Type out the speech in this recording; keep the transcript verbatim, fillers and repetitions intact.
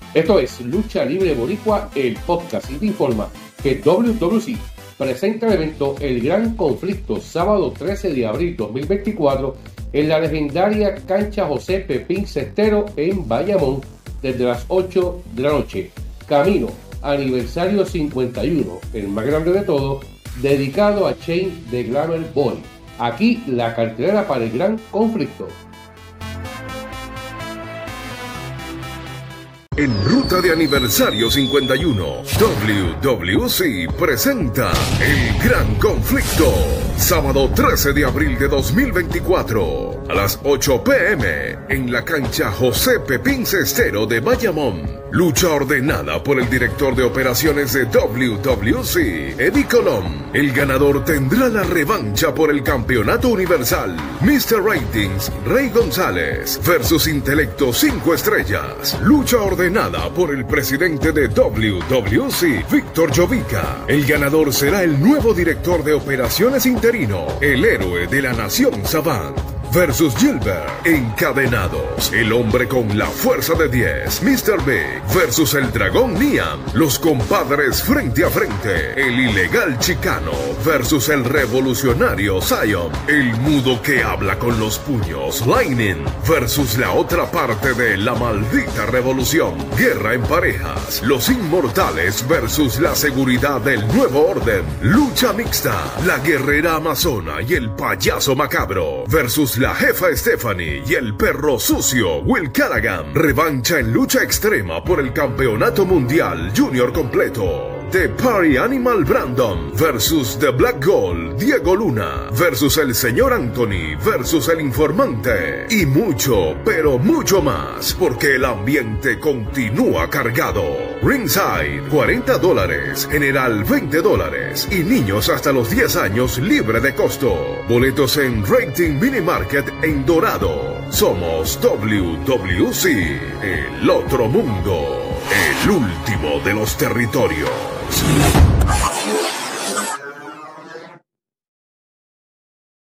Esto es Lucha Libre Boricua, el podcast, y te informa que doble u doble u E presenta el evento El Gran Conflicto, sábado trece de abril dos mil veinticuatro, en la legendaria cancha José Pepín Cestero en Bayamón, desde las ocho de la noche. Camino aniversario cincuenta y uno, el más grande de todos, dedicado a Shane The Glamour Boy. Aquí la cartelera para El Gran Conflicto. En ruta de aniversario cincuenta y uno, doble u doble u E presenta El Gran Conflicto, sábado trece de abril de dos mil veinticuatro, a las ocho pe eme, en la cancha José Pepín Cestero de Bayamón. Lucha ordenada por el director de operaciones de doble u doble u E, Eddie Colón. El ganador tendrá la revancha por el campeonato universal. mister Ratings, Rey González, versus Intelecto cinco estrellas. Lucha ordenada por el presidente de doble u doble u E, Víctor Jovica. El ganador será el nuevo director de operaciones interino, el héroe de la nación Savant. Versus Gilbert, encadenados, el hombre con la fuerza de diez, mister Big, versus el dragón Niam, los compadres frente a frente, el ilegal chicano, versus el revolucionario Zion, el mudo que habla con los puños, Lightning, versus la otra parte de la maldita revolución, guerra en parejas, los inmortales versus la seguridad del nuevo orden, lucha mixta, la guerrera amazona y el payaso macabro, versus la jefa Stephanie y el perro sucio Will Callaghan. Revancha en lucha extrema por el campeonato mundial junior completo. The Party Animal Brandon versus The Black Gold Diego Luna versus el señor Anthony versus el informante. Y mucho, pero mucho más, porque el ambiente continúa cargado. Ringside, cuarenta dólares, general veinte dólares y niños hasta los diez años libre de costo. Boletos en Rating Mini Market en Dorado. Somos doble u doble u E, el otro mundo, el último de los territorios.